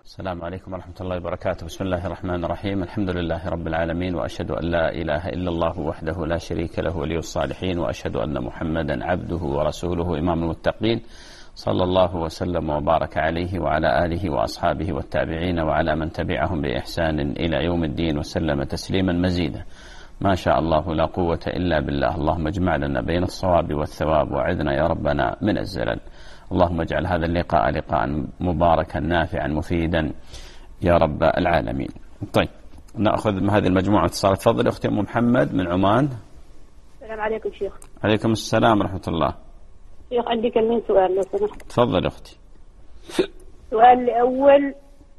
السلام عليكم ورحمة الله وبركاته. بسم الله الرحمن الرحيم. الحمد لله رب العالمين، وأشهد أن لا إله إلا الله وحده لا شريك له ولي الصالحين، وأشهد أن محمدا عبده ورسوله إمام المتقين، صلى الله وسلم وبارك عليه وعلى آله وأصحابه والتابعين وعلى من تبعهم بإحسان إلى يوم الدين، وسلم تسليما مزيدا. ما شاء الله لا قوة إلا بالله. اللهم اجمع لنا بين الصواب والثواب، وعذنا يا ربنا من الزلل. اللهم اجعل هذا اللقاء لقاء مباركا نافعا مفيدا يا رب العالمين. طيب، نأخذ من هذه المجموعة اتصالات. تفضل أختي أم محمد من عمان. السلام عليكم شيخ. عليكم السلام ورحمة الله. شيخ عندي كم سؤال لو سمحت. تفضل أختي. السؤال الأول،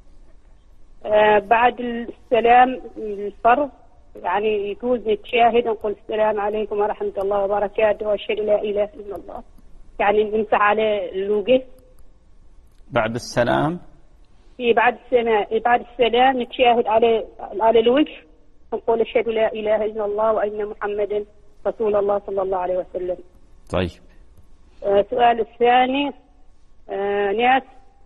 بعد السلام الفرض يعني يجوز نتشاهد نقول السلام عليكم ورحمة الله وبركاته وأشهد لا إله إلا الله، يعني نمسح على الوجه بعد السلام؟ بعد السلام نتشاهد على الوجه، نقول أشهد لا إله إلا الله وأن محمدا رسول الله صلى الله عليه وسلم. طيب. السؤال الثاني، ناس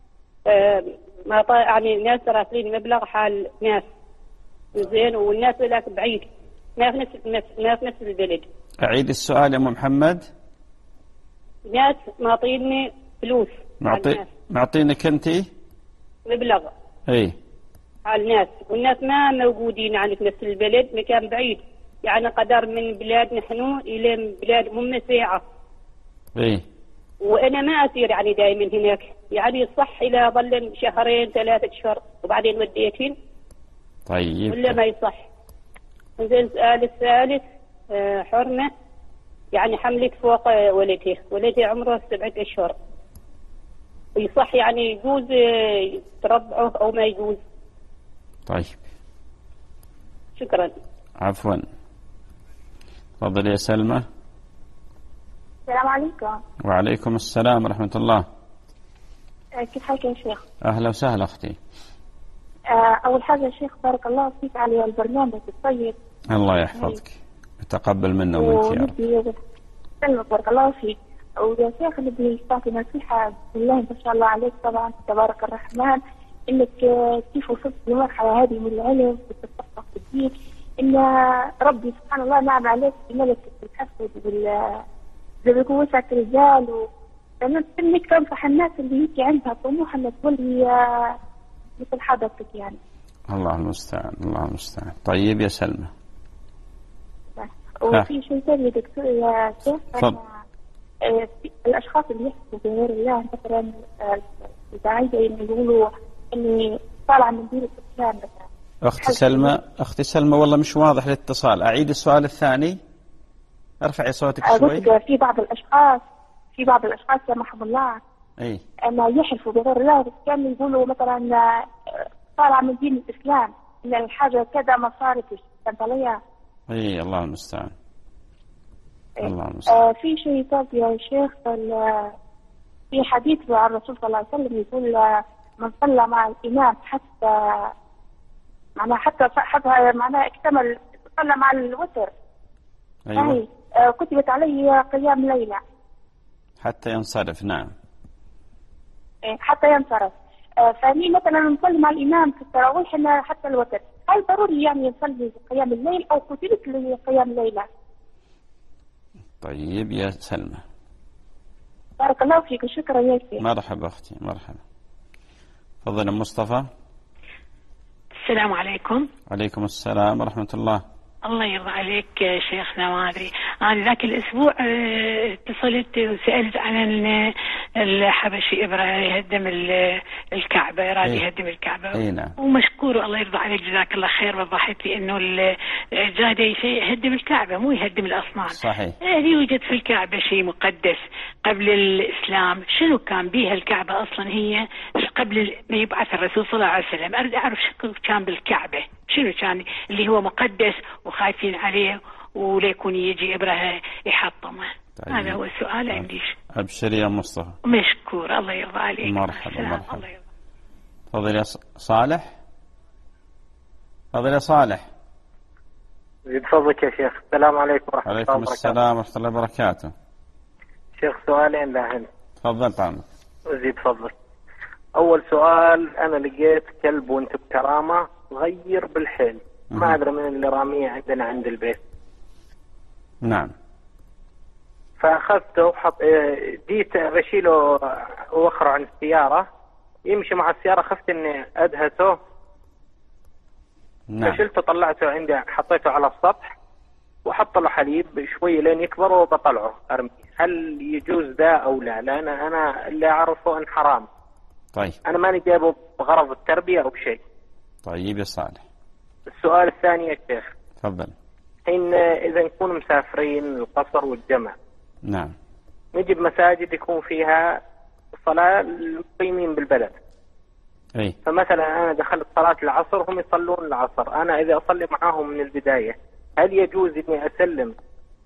يعني ناس راسلين مبلغ حال ناس زين، والناس ذاك بعيد، ما في نفس البلد. أعيد السؤال يا أم محمد. ناس معطيني فلوس، معطينك أنتي مبلغ اي على الناس، والناس ما موجودين يعني في نفس البلد، مكان بعيد، يعني قدر من بلاد نحن إلى بلاد ساعة. اي وأنا ما أسير يعني دائما هناك، يعني صح إلى ظل شهرين 3 أشهر وبعدين وديتين. طيب. ولا ما يصح. زين. السؤال الثالث، حرمة يعني حملت فوق ولدها عمره 7 أشهر، يصح يعني يجوز ترضعه أو ما يجوز؟ طيب. شكرا. عفوا. تفضل يا سلمى. السلام عليكم. وعليكم السلام ورحمة الله. كيف حالك يا شيخ؟ أهلا وسهلا أختي. أول حاجة يا شيخ بارك الله فيك على البرنامج الطيب. الله يحفظك، يتقبل منا ومنك يا رب. سلمك بارك الله فيك. ويا شيخ نبي تعطي نصيحة، بسم الله ما شاء الله عليك طبعا تبارك الرحمن، انك كيف وصلت للمرحلة هذه من العلم والتفقه في الدين، ان ربي سبحان الله نعم عليك بملكة الحفظ زي ما وسعة الرجال، انك تنصح الناس اللي هيك عندها طموح انها تولي مثل حضرتك يعني. الله المستعان، الله المستعان. طيب يا سلمى. وفي شيء ثاني دكتور يا شيخ، الاشخاص اللي يحكوا بغير الله مثلا بعيدة يقولوا اني طالعة من دين الاسلام مثلا. اختي سلمى والله مش واضح الاتصال. اعيد السؤال الثاني. ارفعي صوتك شوي. في بعض الاشخاص سمحهم الله اي أما يحلفوا بغير الله، كانوا يقولوا مثلا طالع من دين الإسلام، إن الحاجة كذا ما صارتش، فهمت علي؟ اي الله المستعان. الله المستعان. في شيء ثاني يا شيخ، في حديث عن الرسول صلى الله عليه وسلم يقول من صلى مع الإمام حتى معناها اكتمل، صلى مع الوتر. أيوة. كتبت عليه قيام ليلة حتى ينصرف. نعم. حتى ينصرف. فاني مثلا نصلي مع الامام في التراويح حتى الوتر، هل ضروري يعني نصلي قيام الليل او كتبت لي قيام الليله؟ طيب يا سلمى. بارك الله فيك. شكرا يا سيدي. مرحبا اختي، مرحبا. تفضل مصطفى. السلام عليكم. عليكم السلام ورحمة الله. الله يرضى عليك يا شيخنا. ما أدري أنا ذاك الأسبوع اتصلت وسألت عن الحبشي إبراهيم يهدم الكعبة، يراد يهدم الكعبة. أي نعم. ومشكور الله يرضى عليك، جزاك الله خير. وضحت لي إنه جاد شيء يهدم الكعبة مو يهدم الأصنام. صحيح. هل يوجد في الكعبة شيء مقدس قبل الإسلام؟ شنو كان بها الكعبة أصلا هي قبل ما يبعث الرسول صلى الله عليه وسلم؟ أريد أعرف شكو كان بالكعبة، شنو كان اللي هو مقدس وخايفين عليه وليكون يجي إبراهيم يحطمه. طيب. هذا هو السؤال عندي. أبشر يا مصطفى. مشكور. الله يرضى عليك. مرحبا مرحبا. تفضل يا صالح. تفضل يا صالح. زيد فضلك يا شيخ. السلام عليكم ورحمة الله وبركاته. عليكم السلام ورحمة الله وبركاته. شيخ سؤالين لهن. تفضل طعمك. زيد فضلك. أول سؤال، أنا لقيت كلب وانت بكرامة صغير بالحيل، ما أدري من اللي راميه عندنا عند البيت. نعم. فأخذته جيت بشيله وأخره عن السيارة، يمشي مع السيارة، خفت إني أدهسه. نعم. فشلته طلعته عندي، حطيته على السطح وحط له حليب شوي لين يكبر وبطلعه أرميه. هل يجوز ذا أو لا؟ لأن أنا اللي أعرفه أن حرام. طيب. أنا ماني جايبه بغرض التربية أو بشيء. طيب يا صالح. السؤال الثاني يا شيخ. تفضل. إن إذا نكون مسافرين القصر والجمع. نعم. نجيب مساجد يكون فيها صلاة المقيمين بالبلد. أي. فمثلا أنا دخلت صلاة العصر، هم يصلون العصر، أنا إذا أصلي معاهم من البداية، هل يجوز إني أسلم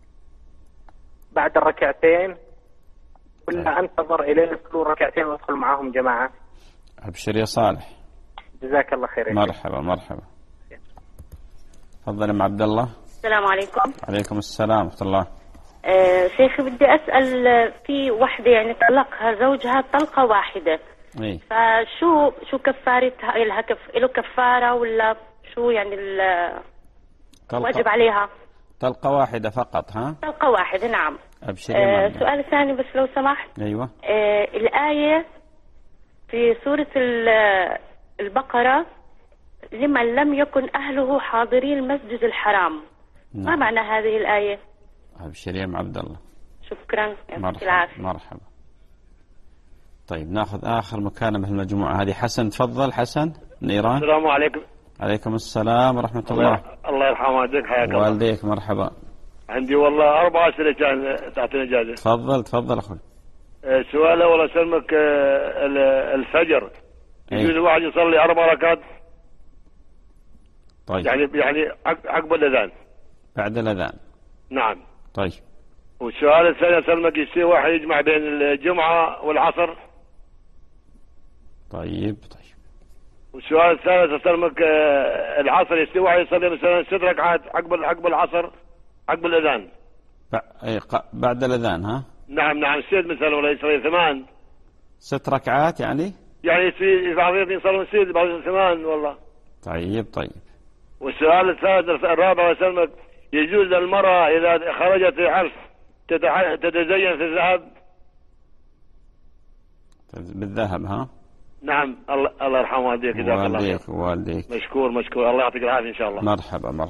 بعد الركعتين ولا أنتظر إلين يصلوا ركعتين وأدخل معاهم جماعة؟ أبشر يا صالح. جزاك الله خير. مرحبا مرحبا. تفضل يا عبد الله. السلام عليكم. عليكم السلام ورحمة الله. شيخ بدي أسأل، في وحدة يعني طلقها زوجها طلقة واحدة. إيه؟ فشو كفارتها؟ له كفارة ولا شو يعني واجب عليها؟ طلقة واحدة فقط ها؟ طلقة واحدة نعم. أبشر. السؤال الثاني بس لو سمحت. أيوة. الآية في سورة البقرة، لمن لم يكن أهله حاضرين المسجد الحرام. نعم. ما معنى هذه الآية؟ أبشر يا عبد الله. شكرا. مرحبا مرحبا. طيب ناخذ آخر مكالمة في المجموعة هذه. حسن تفضل. حسن من إيران. السلام عليكم. عليكم السلام ورحمة الله. الله يرحم والديك، حياك الله. والديك مرحبا. عندي والله 4 أسئلة كان تعطيني إجازة. تفضل تفضل أخوي. سؤال أول أسلمك، الفجر يجوز الواحد يصلي 4 ركعات؟ طيب. يعني عقب الأذان. بعد الأذان. نعم. طيب. والسؤال الثاني أسلمك، يصير واحد يجمع بين الجمعة والعصر؟ طيب. والسؤال الثالث أسلمك، العصر يصير واحد يصلي مثلا 6 ركعات عقب العصر عقب الأذان؟ بعد الأذان ها؟ نعم 6 مثلا، ولا يصلي 8؟ 6 ركعات يعني يصير بعضهم يصلون 6 بعضهم 8 والله. طيب. والسؤال الثالث الرابع أسلمك، يجوز للمرأة إذا خرجت العرس تتزين في الذهب؟ بالذهب ها؟ نعم. الله يرحم والديك. والديك مشكور الله يعطيك العافية إن شاء الله. مرحبا.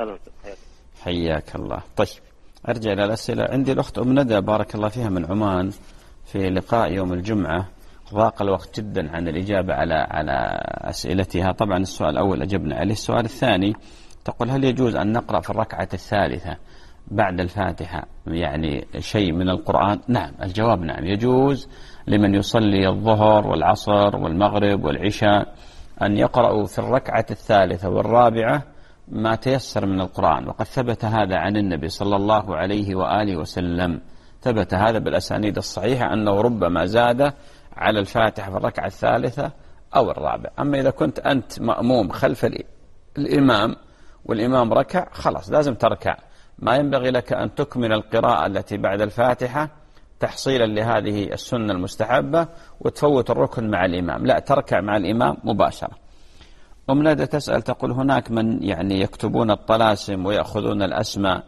حياك الله. طيب أرجع إلى الأسئلة. عندي الأخت أم ندى بارك الله فيها من عمان، في لقاء يوم الجمعة ضاق الوقت جدا عن الإجابة على أسئلتها. طبعا السؤال الأول أجبنا عليه. السؤال الثاني تقول: هل يجوز أن نقرأ في الركعة الثالثة بعد الفاتحة يعني شيء من القرآن؟ نعم، الجواب نعم، يجوز لمن يصلي الظهر والعصر والمغرب والعشاء أن يقرأوا في الركعة الثالثة والرابعة ما تيسر من القرآن، وقد ثبت هذا عن النبي صلى الله عليه وآله وسلم. ثبت هذا بالأسانيد الصحيحة أنه ربما زاد على الفاتحة في الركعة الثالثة أو الرابعة. أما إذا كنت أنت مأموم خلف الإمام والإمام ركع، خلاص لازم تركع، ما ينبغي لك أن تكمل القراءة التي بعد الفاتحة تحصيلا لهذه السنة المستحبة وتفوت الركن مع الإمام، لا، تركع مع الإمام مباشرة. أم ندى تسأل تقول: هناك من يعني يكتبون الطلاسم ويأخذون الأسماء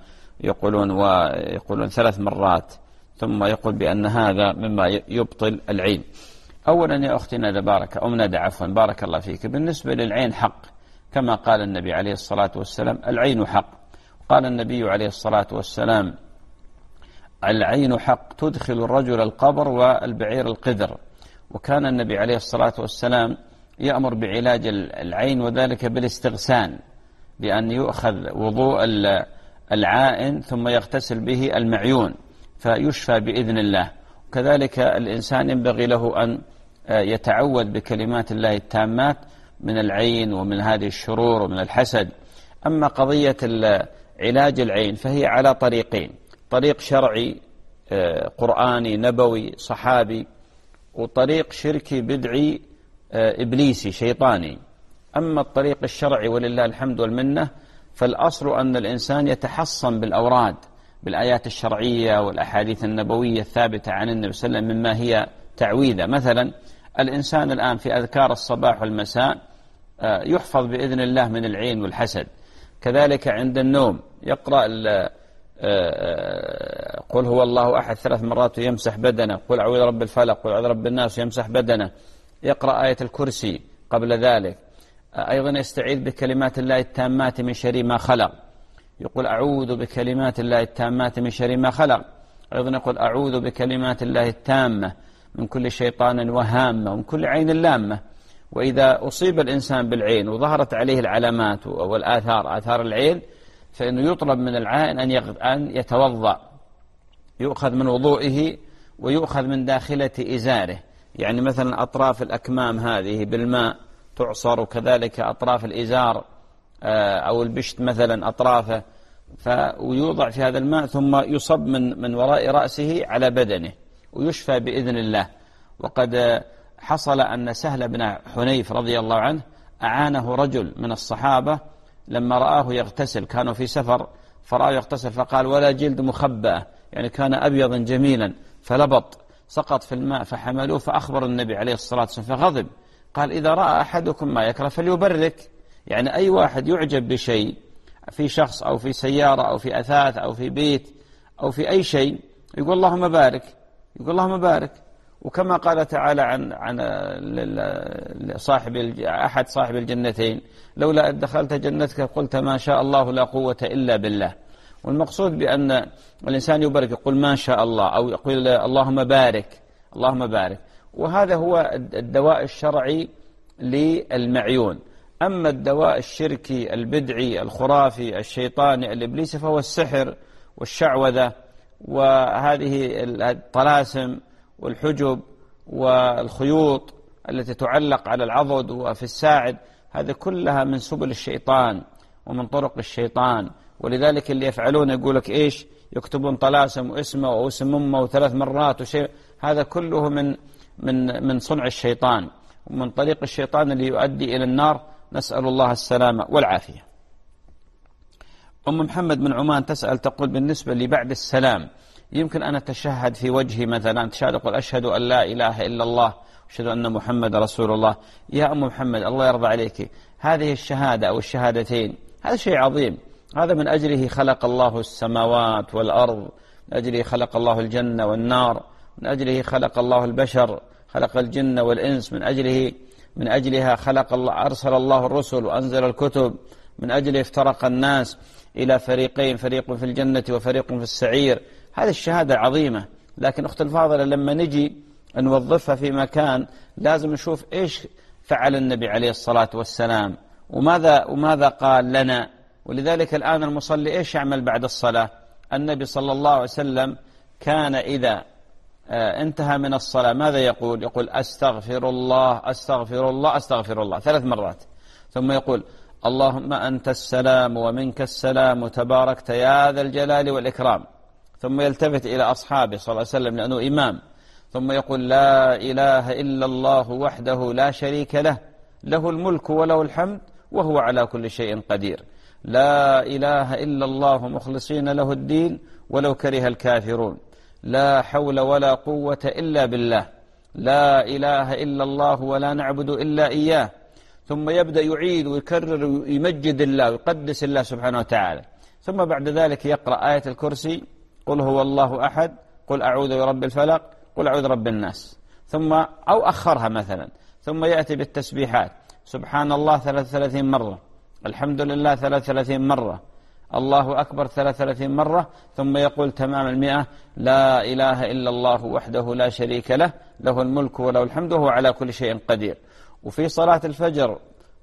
ويقولون 3 مرات ثم يقول بأن هذا مما يبطل العين. أولا يا أختي ندى أم ندى بارك الله فيك، بالنسبة للعين حق كما قال النبي عليه الصلاة والسلام: العين حق. قال النبي عليه الصلاة والسلام: العين حق تدخل الرجل القبر والبعير القدر. وكان النبي عليه الصلاة والسلام يأمر بعلاج العين وذلك بالاستغسان، بأن يؤخذ وضوء العائن ثم يغتسل به المعيون فيشفى بإذن الله. وكذلك الإنسان ينبغي له أن يتعوذ بكلمات الله التامات من العين ومن هذه الشرور ومن الحسد. أما قضية علاج العين فهي على طريقين: طريق شرعي قرآني نبوي صحابي، وطريق شركي بدعي إبليسي شيطاني. أما الطريق الشرعي ولله الحمد والمنة فالأصل أن الإنسان يتحصن بالأوراد بالآيات الشرعية والأحاديث النبوية الثابتة عن النبي صلى الله عليه وسلم مما هي تعويذة. مثلا الإنسان الآن في أذكار الصباح والمساء يحفظ بإذن الله من العين والحسد. كذلك عند النوم يقرأ قل هو الله أحد 3 مرات ويمسح بدنه، قل أعوذ برب الفلق، قل أعوذ برب الناس ويمسح بدنه، يقرأ آية الكرسي قبل ذلك. أيضا يستعيذ بكلمات الله التامات من شر ما خلق، يقول أعوذ بكلمات الله التامات من شر ما خلق. أيضا يقول أعوذ بكلمات الله التامة من كل شيطان وهامة ومن كل عين لامة. وإذا أصيب الإنسان بالعين وظهرت عليه العلامات والآثار، آثار العين، فإنه يطلب من العائن أن يتوضأ، يؤخذ من وضوئه ويؤخذ من داخلة إزاره. يعني مثلا أطراف الأكمام هذه بالماء تعصر، وكذلك أطراف الإزار أو البشت مثلا أطرافه، ويوضع في هذا الماء ثم يصب من وراء رأسه على بدنه ويشفى بإذن الله. وقد حصل أن سهل بن حنيف رضي الله عنه أعانه رجل من الصحابة لما رآه يغتسل، كانوا في سفر فرآه يغتسل فقال ولا جلد مخبأة، يعني كان أبيضا جميلا، فلبط سقط في الماء فحملوه فأخبر النبي عليه الصلاة والسلام فغضب، قال إذا رأى أحدكم ما يكره فليبرك. يعني أي واحد يعجب بشيء في شخص أو في سيارة أو في أثاث أو في بيت أو في أي شيء يقول اللهم بارك، يقول اللهم بارك. وكما قال تعالى عن أحد صاحب الجنتين لولا أن دخلت جنتك قلت ما شاء الله لا قوة إلا بالله. والمقصود بأن الإنسان يبارك، يقول ما شاء الله أو يقول اللهم بارك، اللهم بارك. وهذا هو الدواء الشرعي للمعيون. أما الدواء الشركي البدعي الخرافي الشيطاني الإبليسي فهو السحر والشعوذة وهذه الطلاسم والحجب والخيوط التي تعلق على العضد وفي الساعد، هذه كلها من سبل الشيطان ومن طرق الشيطان. ولذلك اللي يفعلون يقول لك إيش، يكتبون طلاسم واسمه واسم أمه 3 مرات وشيء، هذا كله من صنع الشيطان ومن طريق الشيطان اللي يؤدي إلى النار، نسأل الله السلامة والعافية. أم محمد من عمان تسأل تقول بالنسبة لي بعد السلام يمكن أن أتشهد في وجهي مثلا، تشهد أقول أشهد أن لا إله إلا الله أشهد أن محمد رسول الله. يا أم محمد الله يرضى عليك، هذه الشهادة أو الشهادتين هذا شيء عظيم، هذا من أجله خلق الله السماوات والأرض، من أجله خلق الله الجنة والنار، من أجله خلق الله البشر، خلق الجن والإنس، من أجلها خلق الله أرسل الله الرسل وأنزل الكتب، من أجله افترق الناس إلى فريقين، فريق في الجنة وفريق في السعير. هذه الشهادة عظيمة، لكن أخت الفاضلة لما نجي نوظفها في مكان لازم نشوف إيش فعل النبي عليه الصلاة والسلام وماذا قال لنا. ولذلك الآن المصلي إيش يعمل بعد الصلاة؟ النبي صلى الله عليه وسلم كان إذا انتهى من الصلاة ماذا يقول؟ يقول أستغفر الله أستغفر الله أستغفر الله 3 مرات، ثم يقول اللهم أنت السلام ومنك السلام تباركت يا ذا الجلال والإكرام، ثم يلتفت إلى أصحابه صلى الله عليه وسلم لأنه إمام، ثم يقول لا إله إلا الله وحده لا شريك له، له الملك وله الحمد وهو على كل شيء قدير، لا إله إلا الله مخلصين له الدين ولو كره الكافرون، لا حول ولا قوة إلا بالله، لا إله إلا الله ولا نعبد إلا إياه. ثم يبدأ يعيد ويكرر ويمجد الله ويقدس الله سبحانه وتعالى. ثم بعد ذلك يقرأ آية الكرسي، قل هو الله أحد، قل أعوذ برب الفلق، قل أعوذ برب الناس، ثم أو أخرها مثلا، ثم يأتي بالتسبيحات سبحان الله 33 مرة، الحمد لله 33 مرة، الله أكبر 33 مرة، ثم يقول تمام 100 لا إله إلا الله وحده لا شريك له، له الملك وله الحمد وهو على كل شيء قدير. وفي صلاة الفجر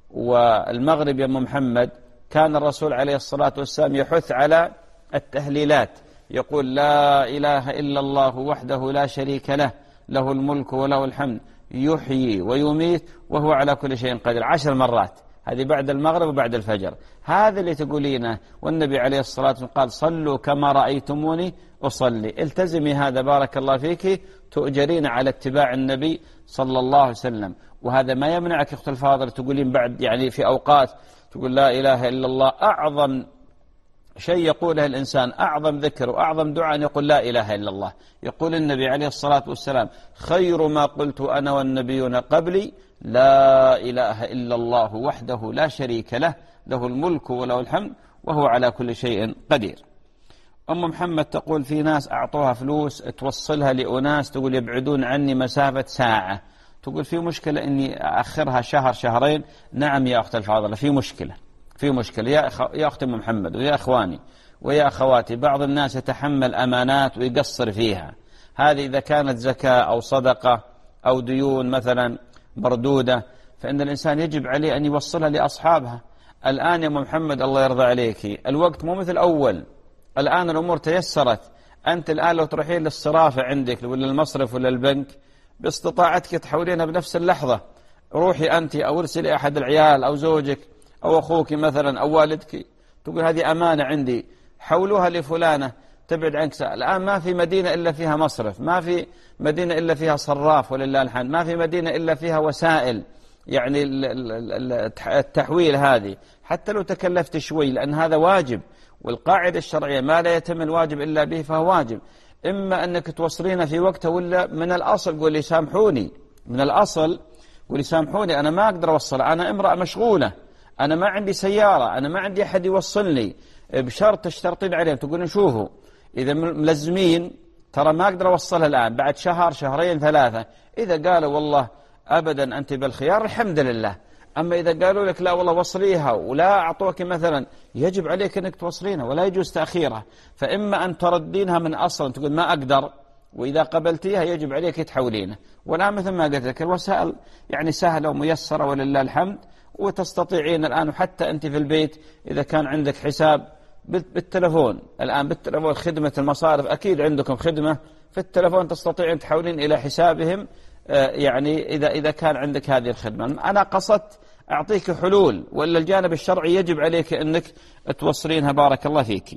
والمغرب يا أم محمد كان الرسول عليه الصلاة والسلام يحث على التهليلات، يقول لا إله إلا الله وحده لا شريك له، له الملك وله الحمد يحيي ويميت وهو على كل شيء قدير 10 مرات، هذه بعد المغرب وبعد الفجر. هذا اللي تقولينه، والنبي عليه الصلاة والسلام قال صلوا كما رأيتموني أصلي. التزمي هذا بارك الله فيك، تؤجرين على اتباع النبي صلى الله عليه وسلم. وهذا ما يمنعك أخت الفاضل تقولين بعد يعني في أوقات تقول لا إله إلا الله. أعظم شيء يقوله الإنسان أعظم ذكر وأعظم دعاء أن يقول لا إله إلا الله. يقول النبي عليه الصلاة والسلام خير ما قلت أنا والنبيون قبلي لا إله إلا الله وحده لا شريك له له الملك وله الحمد وهو على كل شيء قدير. أم محمد تقول في ناس أعطوها فلوس توصلها لأناس تقول يبعدون عني مسافة ساعة، تقول في مشكلة إني أخرها شهر شهرين. نعم يا أخت الفاضلة في مشكلة يا أخت محمد ويا أخواني ويا أخواتي. بعض الناس يتحمل أمانات ويقصر فيها، هذه إذا كانت زكاة أو صدقة أو ديون مثلا مردودة فإن الإنسان يجب عليه أن يوصلها لأصحابها. الآن يا محمد الله يرضى عليك الوقت مو مثل أول، الآن الأمور تيسرت. أنت الآن لو تروحين للصرافة عندك ولا المصرف ولا البنك باستطاعتك تحولينها بنفس اللحظة. روحي أنت أو ارسلي أحد العيال أو زوجك أو أخوك مثلا أو والدك تقول هذه أمانة عندي حولوها لفلانة تبعد عنك. الآن ما في مدينة إلا فيها مصرف، ما في مدينة إلا فيها صراف ولله الحمد، ما في مدينة إلا فيها وسائل يعني التحويل هذه حتى لو تكلفت شوي، لأن هذا واجب، والقاعدة الشرعية ما لا يتم الواجب إلا به فهو واجب. إما أنك توصلين في وقته ولا من الأصل قولي سامحوني، من الأصل قولي سامحوني أنا ما أقدر أوصل، أنا امرأة مشغولة، أنا ما عندي سيارة، أنا ما عندي أحد يوصلني، بشرط تشترطين عليهم تقولون شوفوا إذا ملزمين ترى ما أقدر أوصلها الآن، بعد شهر شهرين ثلاثة. إذا قالوا والله أبدا أنت بالخيار الحمد لله. أما إذا قالوا لك لا والله وصليها ولا أعطوك مثلا، يجب عليك أنك توصلينها ولا يجوز تأخيرها. فإما أن تردينها من أصلا تقول ما أقدر، وإذا قبلتيها يجب عليك تحولينها. ولا مثل ما قلت لك الوسائل يعني سهلة وميسرة ولله الحمد، وتستطيعين الآن وحتى أنت في البيت إذا كان عندك حساب بالتلفون، الآن بالتلفون خدمة المصارف أكيد عندكم خدمة في التلفون تستطيعين تحولين إلى حسابهم يعني إذا كان عندك هذه الخدمة. أنا قصدت أعطيك حلول، وإلا الجانب الشرعي يجب عليك أنك توصلينها. بارك الله فيك.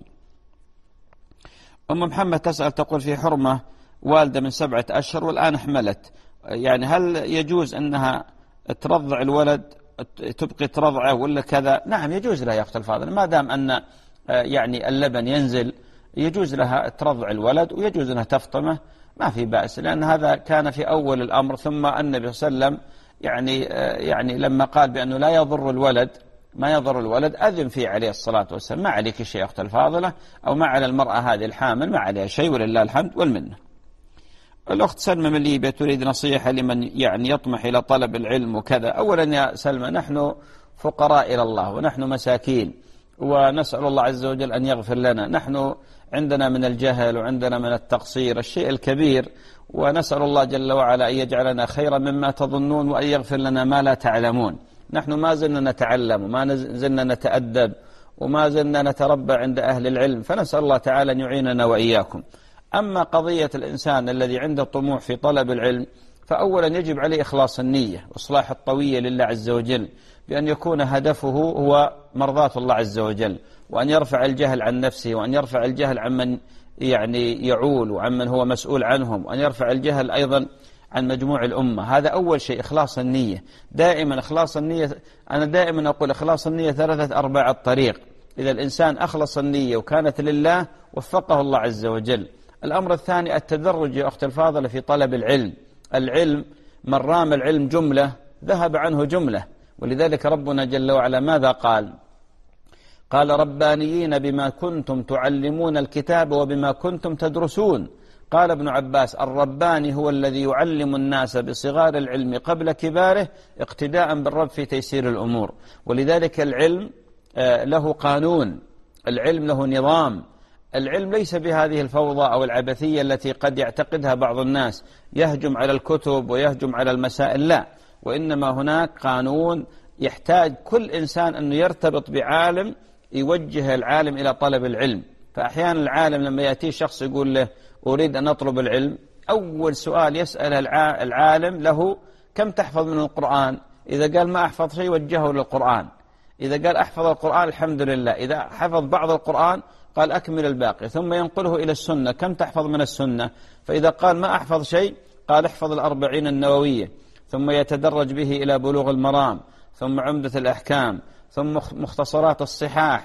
أم محمد تسأل تقول في حرمة والدة من 7 أشهر والآن حملت، يعني هل يجوز أنها ترضع الولد تبقي ترضعه ولا كذا؟ نعم يجوز لها يا أخت الفاضل، ما دام أن يعني اللبن ينزل يجوز لها ترضع الولد ويجوز أنها تفطمه، ما في بأس، لأن هذا كان في أول الأمر. ثم النبي صلى الله عليه وسلم يعني لما قال بأنه لا يضر الولد ما يضر الولد أذن فيه عليه الصلاة والسلام. ما عليك شيء يا أخت الفاضلة، أو ما على المرأة هذه الحامل ما عليها شيء ولله الحمد والمنة. الأخت سلمى من ليبيا تريد نصيحة لمن يعني يطمح إلى طلب العلم وكذا. أولا يا سلمى نحن فقراء إلى الله ونحن مساكين، ونسأل الله عز وجل أن يغفر لنا. نحن عندنا من الجهل وعندنا من التقصير الشيء الكبير، ونسأل الله جل وعلا أن يجعلنا خيرا مما تظنون وأن يغفر لنا ما لا تعلمون. نحن ما زلنا نتعلم وما زلنا نتأدب وما زلنا نتربى عند أهل العلم، فنسأل الله تعالى أن يعيننا وإياكم. أما قضية الإنسان الذي عنده طموح في طلب العلم، فأولا يجب عليه إخلاص النية وإصلاح الطوية لله عز وجل، بأن يكون هدفه هو مرضاة الله عز وجل، وأن يرفع الجهل عن نفسه، وأن يرفع الجهل عن من يعني يعول وعن من هو مسؤول عنهم، وأن يرفع الجهل أيضا عن مجموع الأمة. هذا أول شيء إخلاص النية. دائما إخلاص النية، أنا دائما أقول إخلاص النية 3/4 الطريق. إذا الإنسان أخلص النية وكانت لله وفقه الله عز وجل. الأمر الثاني التدرج يا أخت الفاضلة في طلب العلم. العلم من رام العلم جملة ذهب عنه جملة، ولذلك ربنا جل وعلا ماذا قال؟ قال ربانيين بما كنتم تعلمون الكتاب وبما كنتم تدرسون. قال ابن عباس الرباني هو الذي يعلم الناس بصغار العلم قبل كباره اقتداء بالرب في تيسير الأمور. ولذلك العلم له قانون، العلم له نظام. العلم ليس بهذه الفوضى أو العبثية التي قد يعتقدها بعض الناس، يهجم على الكتب ويهجم على المسائل، لا، وإنما هناك قانون يحتاج كل إنسان أنه يرتبط بعالم يوجه العالم إلى طلب العلم. فأحيانا العالم لما يأتي شخص يقول له أريد أن أطلب العلم، أول سؤال يسأل العالم له كم تحفظ من القرآن؟ إذا قال ما أحفظ شيء وجهه للقرآن، إذا قال أحفظ القرآن الحمد لله، إذا حفظ بعض القرآن قال أكمل الباقي، ثم ينقله إلى السنة كم تحفظ من السنة؟ فإذا قال ما أحفظ شيء قال احفظ 40 النووية، ثم يتدرج به إلى بلوغ المرام، ثم عمدة الأحكام، ثم مختصرات الصحاح،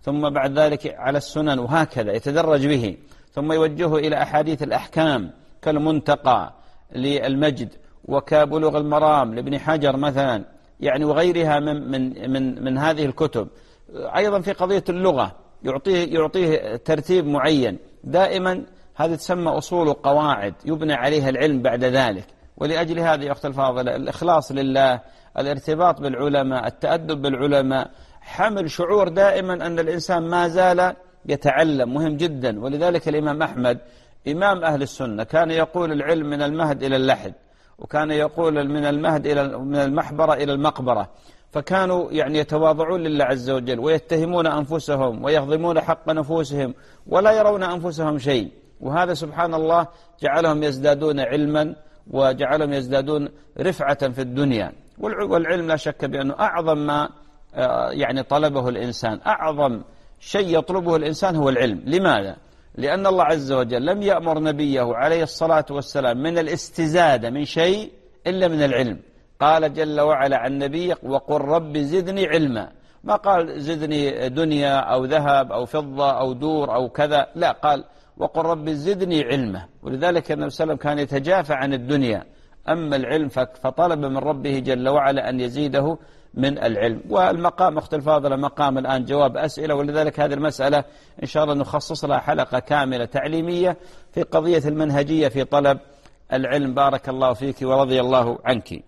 ثم بعد ذلك على السنن، وهكذا يتدرج به، ثم يوجهه إلى أحاديث الأحكام كالمنتقى للمجد وكبلوغ المرام لابن حجر مثلا، يعني وغيرها من هذه الكتب. أيضا في قضية اللغة يعطيه ترتيب معين دائما، هذه تسمى أصول وقواعد يبنى عليها العلم بعد ذلك. ولأجل هذه يا أخت الفاضلة الإخلاص لله، الارتباط بالعلماء، التأدب بالعلماء، حمل شعور دائما أن الإنسان ما زال يتعلم، مهم جدا. ولذلك الإمام أحمد إمام أهل السنة كان يقول العلم من المهد إلى اللحد، وكان يقول من المهد من المحبرة إلى المقبرة. فكانوا يعني يتواضعون لله عز وجل ويتهمون أنفسهم ويهضمون حق نفوسهم ولا يرون أنفسهم شيء، وهذا سبحان الله جعلهم يزدادون علما وجعلهم يزدادون رفعة في الدنيا. والعلم لا شك بأنه أعظم ما يعني طلبه الإنسان، أعظم شيء يطلبه الإنسان هو العلم. لماذا؟ لأن الله عز وجل لم يأمر نبيه عليه الصلاة والسلام من الاستزادة من شيء إلا من العلم. قال جل وعلا عن نبيه: وقل رب زدني علما. ما قال زدني دنيا أو ذهب أو فضة أو دور أو كذا، لا، قال وقل رب زدني علما. ولذلك النبي صلى الله عليه وسلم كان يتجافى عن الدنيا، أما العلم فطلب من ربه جل وعلا أن يزيده من العلم. والمقام أخت الفاضلة مقام الآن جواب أسئلة، ولذلك هذه المسألة إن شاء الله نخصص لها حلقة كاملة تعليمية في قضية المنهجية في طلب العلم. بارك الله فيك ورضي الله عنك.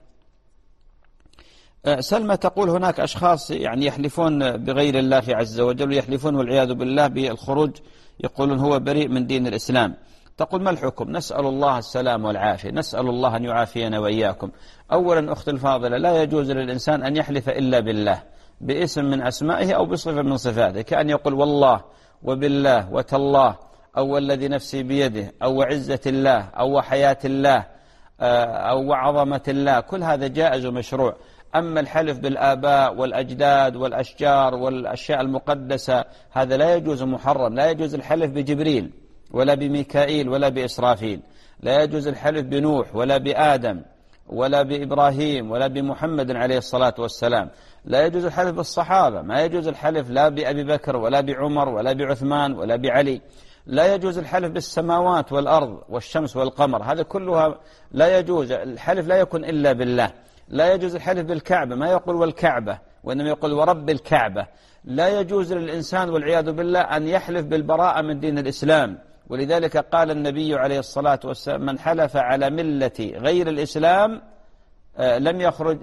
سلمى تقول: هناك أشخاص يعني يحلفون بغير الله عز وجل، ويحلفون والعياذ بالله بالخروج، يقولون هو بريء من دين الإسلام. تقول: ما الحكم؟ نسأل الله السلام والعافية، نسأل الله أن يعافينا وإياكم. أولا أخت الفاضلة، لا يجوز للإنسان أن يحلف إلا بالله، باسم من أسمائه أو بصفة من صفاته، كأن يقول والله وبالله وتالله، أو والذي نفسي بيده، أو وعزة الله، أو وحياة الله، أو وعظمة الله، كل هذا جائز ومشروع. أما الحلف بالآباء والأجداد والأشجار والأشياء المقدسة هذا لا يجوز، محرم. لا يجوز الحلف بجبريل ولا بميكائيل ولا بإسرافيل، لا يجوز الحلف بنوح ولا بآدم ولا بإبراهيم ولا بمحمد عليه الصلاة والسلام، لا يجوز الحلف بالصحابة، ما يجوز الحلف لا بأبي بكر ولا بعمر ولا بعثمان ولا بعلي، لا يجوز الحلف بالسماوات والأرض والشمس والقمر، هذا كلها لا يجوز. الحلف لا يكون إلا بالله. لا يجوز الحلف بالكعبة، ما يقول والكعبة، وإنما يقول ورب الكعبة. لا يجوز للإنسان والعياذ بالله أن يحلف بالبراءة من دين الإسلام. ولذلك قال النبي عليه الصلاة والسلام: من حلف على ملة غير الإسلام لم يخرج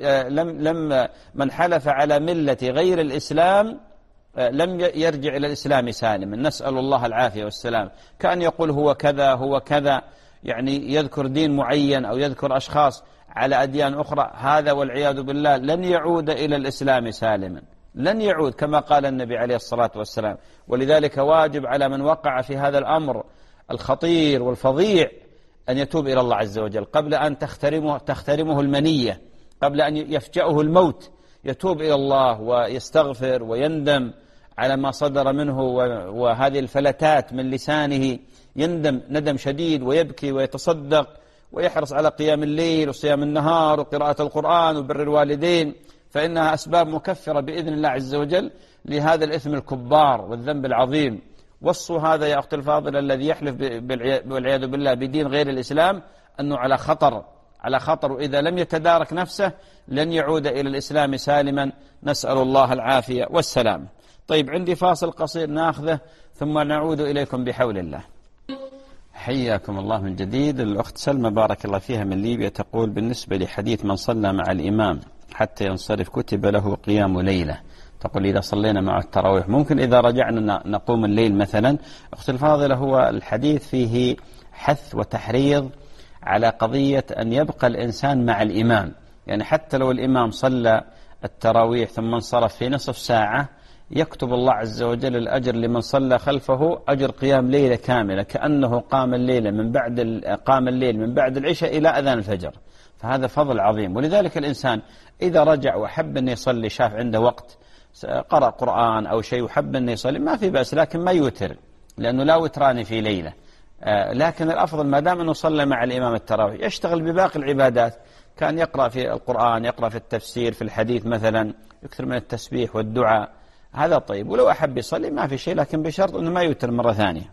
من حلف على ملة غير الإسلام لم يرجع إلى الإسلام سالما. نسأل الله العافية والسلام. كأن يقول هو كذا هو كذا، يعني يذكر دين معين أو يذكر أشخاص على أديان أخرى، هذا والعياذ بالله لن يعود إلى الإسلام سالما، لن يعود كما قال النبي عليه الصلاة والسلام. ولذلك واجب على من وقع في هذا الأمر الخطير والفظيع أن يتوب إلى الله عز وجل قبل أن تخترمه المنية، قبل أن يفجأه الموت، يتوب إلى الله ويستغفر ويندم على ما صدر منه وهذه الفلتات من لسانه، يندم ندم شديد ويبكي ويتصدق ويحرص على قيام الليل وصيام النهار وقراءة القرآن وبر الوالدين، فإنها أسباب مكفرة بإذن الله عز وجل لهذا الإثم الكبار والذنب العظيم. وصوا هذا يا أخت الفاضلة الذي يحلف والعياذ بالله بدين غير الإسلام أنه على خطر، وإذا لم يتدارك نفسه لن يعود إلى الإسلام سالما، نسأل الله العافية والسلام. طيب، عندي فاصل قصير ناخذه ثم نعود إليكم بحول الله. حياكم الله من جديد. الأخت سلمى بارك الله فيها من ليبيا تقول: بالنسبة لحديث من صلى مع الإمام حتى ينصرف كتب له قيام ليلة، تقول إذا صلينا مع التراويح ممكن إذا رجعنا نقوم الليل مثلا. أخت الفاضلة، هو الحديث فيه حث وتحريض على قضية أن يبقى الإنسان مع الإمام، يعني حتى لو الإمام صلى التراويح ثم انصرف في نصف ساعة يكتب الله عز وجل الأجر لمن صلى خلفه أجر قيام ليلة كاملة، كأنه قام الليل من بعد العشاء إلى أذان الفجر، فهذا فضل عظيم. ولذلك الإنسان إذا رجع وحب أن يصلي، شاف عنده وقت، قرأ قرآن أو شيء وحب أن يصلي، ما في بأس، لكن ما يوتر، لأنه لا وتران في ليلة. لكن الأفضل ما دام أنه صلى مع الإمام التراويح يشتغل بباقي العبادات، كان يقرأ في القرآن، يقرأ في التفسير، في الحديث مثلا، يكثر من التسبيح والدعاء، هذا طيب. ولو أحب يصلي ما في شيء، لكن بشرط أنه ما يوتر مرة ثانية.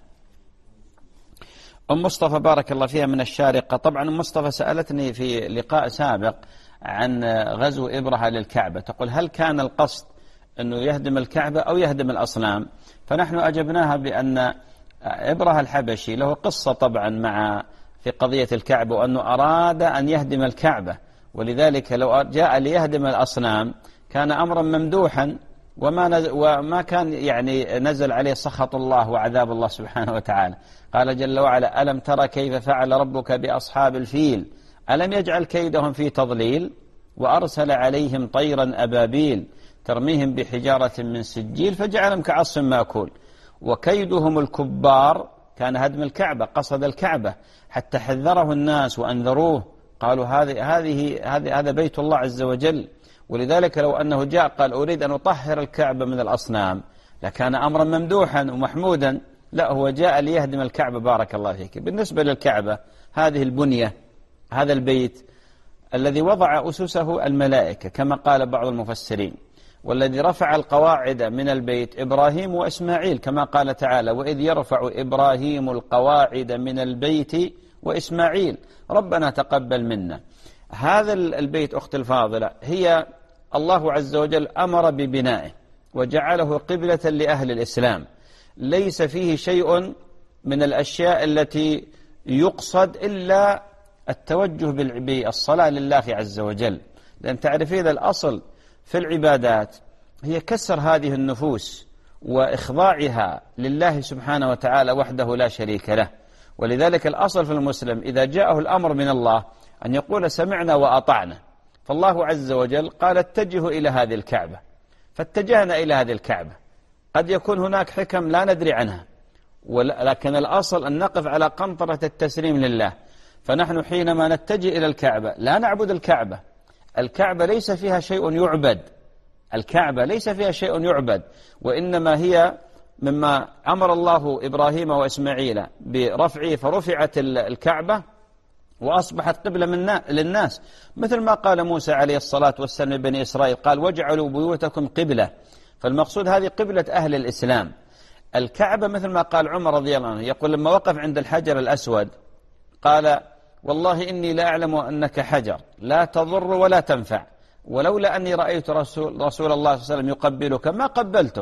أم مصطفى بارك الله فيها من الشارقة. طبعا أم مصطفى سألتني في لقاء سابق عن غزو إبرهة للكعبة، تقول هل كان القصد أنه يهدم الكعبة أو يهدم الأصنام؟ فنحن أجبناها بأن إبرهة الحبشي له قصة طبعا مع في قضية الكعبة، وأنه أراد أن يهدم الكعبة، ولذلك لو جاء ليهدم الأصنام كان أمرا ممدوحا، وما كان يعني نزل عليه سخط الله وعذاب الله سبحانه وتعالى. قال جل وعلا: ألم ترى كيف فعل ربك بأصحاب الفيل ألم يجعل كيدهم في تضليل وأرسل عليهم طيرا أبابيل ترميهم بحجارة من سجيل فجعلهم كعصف مأكول. وكيدهم الكبار كان هدم الكعبة، قصد الكعبة حتى حذره الناس وأنذروه، قالوا هذا بيت الله عز وجل. ولذلك لو أنه جاء قال أريد أن أطهر الكعبة من الأصنام لكان أمرا ممدوحا ومحمودا، لا، هو جاء ليهدم الكعبة. بارك الله فيك. بالنسبة للكعبة، هذه البنية، هذا البيت الذي وضع أسسه الملائكة كما قال بعض المفسرين، والذي رفع القواعد من البيت إبراهيم وإسماعيل كما قال تعالى: وإذ يرفع إبراهيم القواعد من البيت وإسماعيل ربنا تقبل منا. هذا البيت أخت الفاضلة هي الله عز وجل أمر ببنائه وجعله قبلة لأهل الإسلام، ليس فيه شيء من الأشياء التي يقصد إلا التوجه بالصلاة لله عز وجل، لأن تعرفين الأصل في العبادات هي كسر هذه النفوس وإخضاعها لله سبحانه وتعالى وحده لا شريك له. ولذلك الأصل في المسلم إذا جاءه الأمر من الله أن يقول سمعنا وأطعنا. فالله عز وجل قال اتجهوا إلى هذه الكعبة، فاتجهنا إلى هذه الكعبة. قد يكون هناك حكم لا ندري عنها، ولكن الأصل أن نقف على قنطرة التسليم لله. فنحن حينما نتجه إلى الكعبة لا نعبد الكعبة، الكعبة ليس فيها شيء يعبد، الكعبة ليس فيها شيء يعبد، وإنما هي مما أمر الله إبراهيم وإسماعيل برفعه، فرفعت الكعبة وأصبحت قبلة للناس، مثل ما قال موسى عليه الصلاة والسلام لبني إسرائيل قال: واجعلوا بيوتكم قبلة. فالمقصود هذه قبلة أهل الإسلام. الكعبة مثل ما قال عمر رضي الله عنه، يقول لما وقف عند الحجر الأسود قال: والله إني لا أعلم أنك حجر لا تضر ولا تنفع، ولولا أني رأيت رسول الله صلى الله عليه وسلم يقبلك ما قبلتك.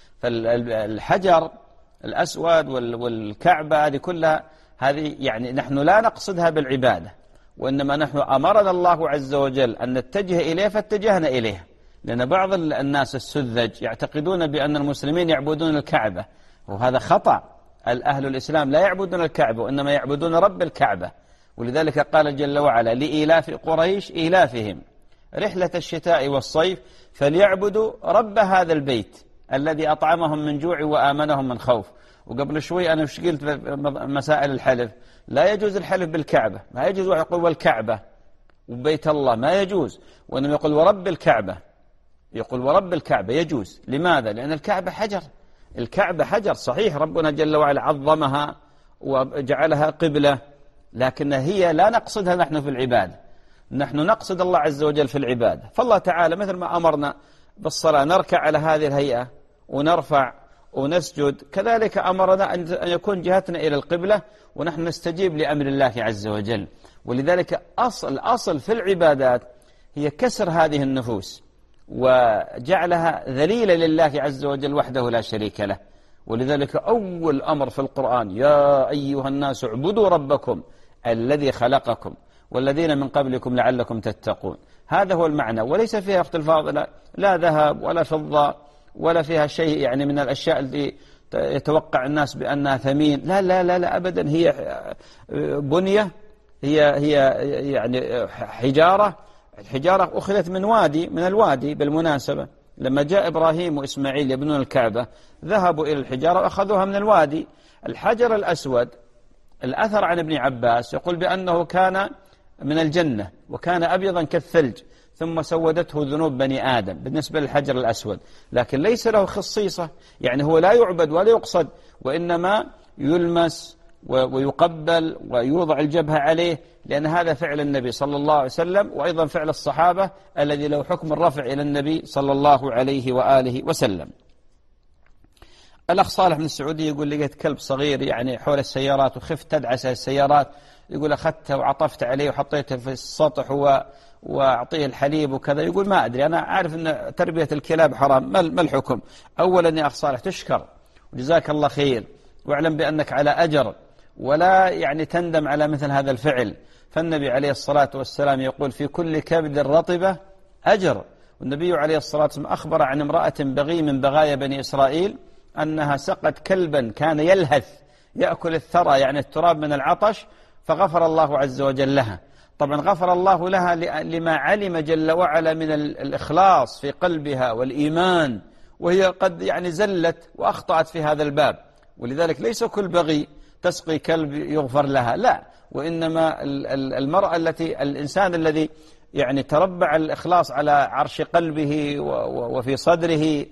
فالحجر الأسود والكعبة هذه كلها هذه يعني نحن لا نقصدها بالعبادة، وإنما نحن أمرنا الله عز وجل أن نتجه إليه فاتجهنا إليه. لأن بعض الناس السذج يعتقدون بأن المسلمين يعبدون الكعبة، وهذا خطأ. الأهل الإسلام لا يعبدون الكعبة وإنما يعبدون رب الكعبة. ولذلك قال جل وعلا: لإيلاف قريش إيلافهم رحلة الشتاء والصيف فليعبدوا رب هذا البيت الذي أطعمهم من جوع وآمنهم من خوف. وقبل شوي أنا قلت مسائل الحلف، لا يجوز الحلف بالكعبة، ما يجوز واحد يقول والكعبة وبيت الله، ما يجوز، وإنما يقول ورب الكعبة، يقول ورب الكعبة يجوز. لماذا؟ لأن الكعبة حجر، الكعبة حجر صحيح، ربنا جل وعلا عظمها وجعلها قبلة، لكن هي لا نقصدها نحن في العبادة، نحن نقصد الله عز وجل في العبادة. فالله تعالى مثل ما أمرنا بالصلاة نركع على هذه الهيئة ونرفع ونسجد، كذلك أمرنا أن يكون جهتنا إلى القبلة ونحن نستجيب لأمر الله عز وجل. ولذلك الأصل في العبادات هي كسر هذه النفوس وجعلها ذليلة لله عز وجل وحده لا شريك له. ولذلك أول أمر في القرآن: يا أيها الناس اعبدوا ربكم الذي خلقكم والذين من قبلكم لعلكم تتقون. هذا هو المعنى، وليس فيها أخت الفاضلة لا ذهب ولا فضة ولا فيها شيء يعني من الأشياء التي يتوقع الناس بأنها ثمين، لا لا لا, لا أبدا، هي بنية، هي يعني حجارة. الحجارة أخذت من الوادي بالمناسبة، لما جاء إبراهيم وإسماعيل يبنون الكعبة ذهبوا إلى الحجارة وأخذوها من الوادي. الحجر الأسود الأثر عن ابن عباس يقول بأنه كان من الجنة وكان أبيضا كالثلج، ثم سودته ذنوب بني آدم بالنسبة للحجر الأسود، لكن ليس له خصيصة، يعني هو لا يعبد ولا يقصد، وإنما يلمس ويقبل ويوضع الجبهة عليه، لأن هذا فعل النبي صلى الله عليه وسلم، وأيضا فعل الصحابة الذي له حكم الرفع إلى النبي صلى الله عليه وآله وسلم. الأخ صالح من السعودية يقول لقيت كلب صغير يعني حول السيارات وخفت تدعس السيارات، يقول أخذته وعطفت عليه وحطيته في السطح وأعطيه الحليب وكذا. يقول ما أدري، أنا أعرف أن تربية الكلاب حرام، ما الحكم؟ أولا يا أخ صالح تشكر وجزاك الله خير، واعلم بأنك على أجر، ولا يعني تندم على مثل هذا الفعل. فالنبي عليه الصلاة والسلام يقول في كل كبد رطبة أجر. والنبي عليه الصلاة والسلام أخبر عن امرأة بغي من بغايا بني إسرائيل أنها سقت كلبا كان يلهث يأكل الثرى يعني التراب من العطش، فغفر الله عز وجل لها. طبعا غفر الله لها لما علم جل وعلا من الإخلاص في قلبها والإيمان، وهي قد يعني زلت وأخطأت في هذا الباب. ولذلك ليس كل بغي تسقي كلب يغفر لها، لا، وإنما المرأة الإنسان الذي يعني تربع الإخلاص على عرش قلبه وفي صدره،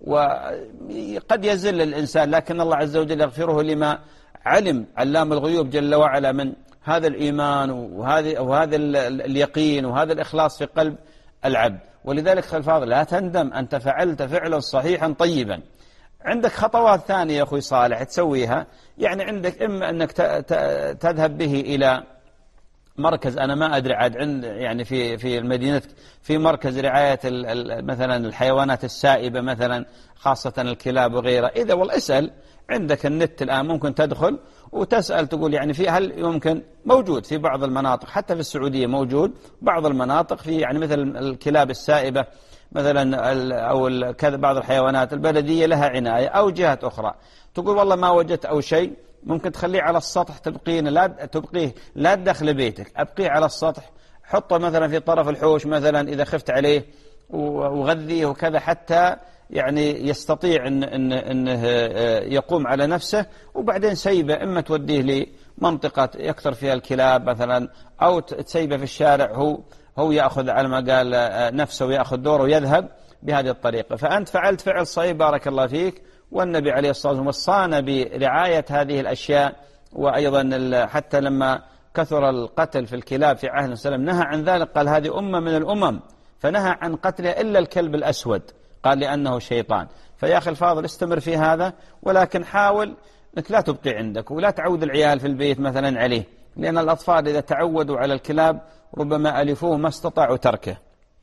وقد يزل الإنسان، لكن الله عز وجل يغفره لما علم علام الغيوب جل وعلا من هذا الإيمان وهذا اليقين وهذا الإخلاص في قلب العبد. ولذلك خل فاضل لا تندم، أنت فعلت فعلا صحيحا طيبا. عندك خطوات ثانية يا أخوي صالح تسويها، يعني عندك إما أنك تذهب به إلى مركز، أنا ما أدري عاد عند يعني في المدينة في مركز رعاية مثلا الحيوانات السائبة مثلا، خاصة الكلاب وغيرها. إذا والله اسأل، عندك النت الآن ممكن تدخل وتسأل تقول يعني في هل يمكن، موجود في بعض المناطق حتى في السعودية موجود بعض المناطق في يعني مثل الكلاب السائبة مثلا أو بعض الحيوانات البلدية لها عناية أو جهات أخرى. تقول والله ما وجدت أو شيء، ممكن تخليه على السطح، تبقيه لا تدخل بيتك، أبقيه على السطح، حطه مثلا في طرف الحوش مثلا إذا خفت عليه، وغذيه وكذا حتى يعني يستطيع إنه يقوم على نفسه. وبعدين سيبه، إما توديه لمنطقة يكثر فيها الكلاب مثلا، أو تسيبه في الشارع هو يأخذ على ما قال نفسه ويأخذ دوره ويذهب بهذه الطريقة. فأنت فعلت فعل صحيح بارك الله فيك. والنبي عليه الصلاة والسلام وصانا برعاية هذه الأشياء. وأيضا حتى لما كثر القتل في الكلاب في عهد السلام نهى عن ذلك، قال هذه أمة من الأمم، فنهى عن قتلها إلا الكلب الأسود، قال لأنه شيطان. فيا أخي الفاضل استمر في هذا، ولكن حاول أنك لا تبقي عندك ولا تعود العيال في البيت مثلا عليه، لأن الأطفال إذا تعودوا على الكلاب ربما ألفوه ما استطاعوا تركه.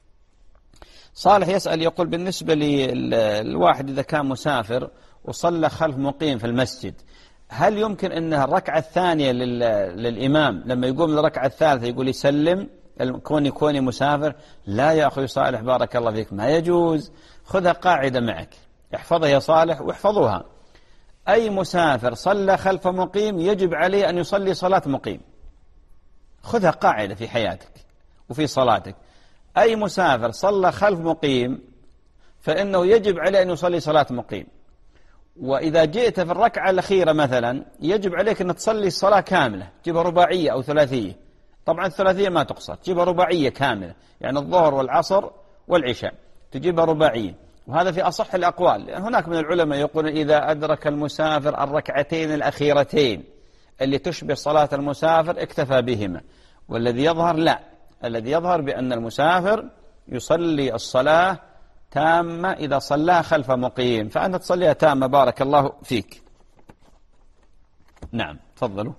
صالح يسأل يقول بالنسبة للواحد إذا كان مسافر وصلى خلف مقيم في المسجد، هل يمكن أنها الركعة الثانية للإمام لما يقوم للركعة الثالثة يقول يسلم كوني مسافر؟ لا يا أخي صالح بارك الله فيك، ما يجوز. خذها قاعدة معك، احفظها يا صالح واحفظوها. أي مسافر صلى خلف مقيم يجب عليه أن يصلي صلاة مقيم. خذها قاعدة في حياتك وفي صلاتك، أي مسافر صلى خلف مقيم فإنه يجب عليه أن يصلي صلاة مقيم. وإذا جئت في الركعة الأخيرة مثلا يجب عليك أن تصلي الصلاة كاملة، تجيبها رباعية أو ثلاثية. طبعا الثلاثية ما تقصر، تجيبها رباعية كاملة، يعني الظهر والعصر والعشاء تجيبها رباعية. وهذا في أصح الأقوال، لأن هناك من العلماء يقول إذا أدرك المسافر الركعتين الأخيرتين اللي تشبه صلاة المسافر اكتفى بهما. والذي يظهر لا، الذي يظهر بأن المسافر يصلي الصلاة تامة إذا صلاها خلف مقيم، فأنت تصليها تامة بارك الله فيك. نعم تفضلوا.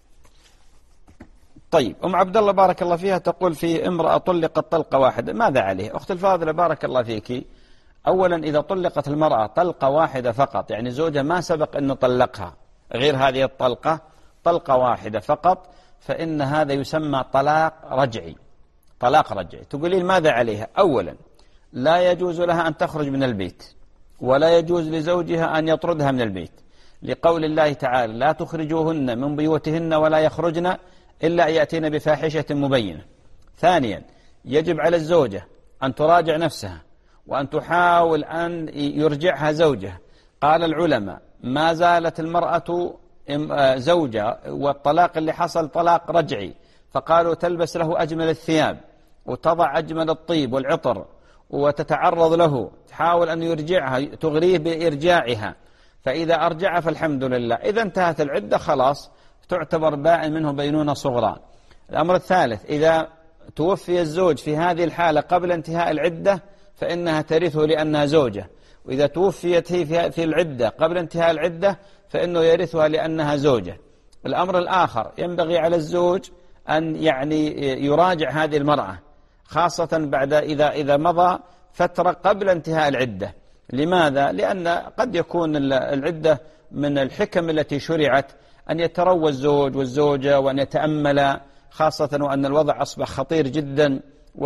طيب أم عبد الله بارك الله فيها تقول في امرأة طلقت طلقة واحدة ماذا عليه؟ أخت الفاضلة بارك الله فيك، أولا إذا طلقت المرأة طلقة واحدة فقط، يعني زوجها ما سبق أنه طلقها غير هذه الطلقة، طلقة واحدة فقط، فإن هذا يسمى طلاق رجعي. طلاق رجعي. تقولين ماذا عليها؟ أولا لا يجوز لها أن تخرج من البيت، ولا يجوز لزوجها أن يطردها من البيت، لقول الله تعالى لا تخرجوهن من بيوتهن ولا يخرجن إلا أن يأتين بفاحشة مبينة. ثانيا يجب على الزوجة أن تراجع نفسها وأن تحاول أن يرجعها زوجها. قال العلماء ما زالت المرأة زوجة والطلاق اللي حصل طلاق رجعي، فقالوا تلبس له أجمل الثياب وتضع أجمل الطيب والعطر وتتعرض له، تحاول أن يرجعها، تغريه بإرجاعها، فإذا أرجع فالحمد لله. إذا انتهت العدة خلاص تعتبر بائن منه بينونة صغرى. الأمر الثالث إذا توفي الزوج في هذه الحالة قبل انتهاء العدة فإنها ترثه لأنها زوجة، وإذا توفيت هي في العدة قبل انتهاء العدة فإنه يرثها لأنها زوجة. الأمر الآخر ينبغي على الزوج أن يعني يراجع هذه المرأة، خاصة بعد إذا مضى فترة قبل انتهاء العدة. لماذا؟ لأن قد يكون العدة من الحكم التي شرعت أن يتروى الزوج والزوجة وأن يتأمل، خاصة وأن الوضع أصبح خطير جدا،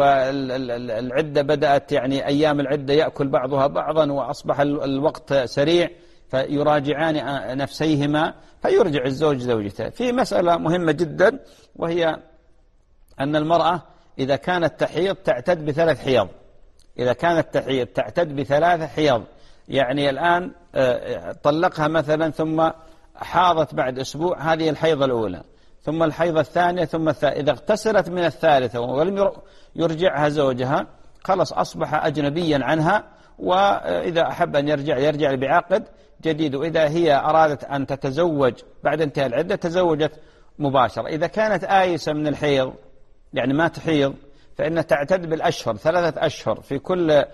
والعدة بدأت يعني أيام العدة يأكل بعضها بعضا، وأصبح الوقت سريع، فيراجعان نفسيهما، فيرجع الزوج زوجته. في مسألة مهمة جدا، وهي أن المرأة إذا كانت تحيض تعتد ب3 حيض. إذا كانت تحيض تعتد ب3 حيض، يعني الآن طلقها مثلا ثم حاضت بعد أسبوع، هذه الحيضة الأولى، ثم الحيضة الثانية، ثم الثالثة. إذا اغتسلت من الثالثة ولم يرجعها زوجها خلص أصبح أجنبيا عنها، وإذا أحب أن يرجع بعقد جديد. وإذا هي أرادت أن تتزوج بعد انتهاء العدة تزوجت مباشرة. إذا كانت آيسة من الحيض يعني ما تحيض فإنها تعتد بالأشهر، 3 أشهر في كل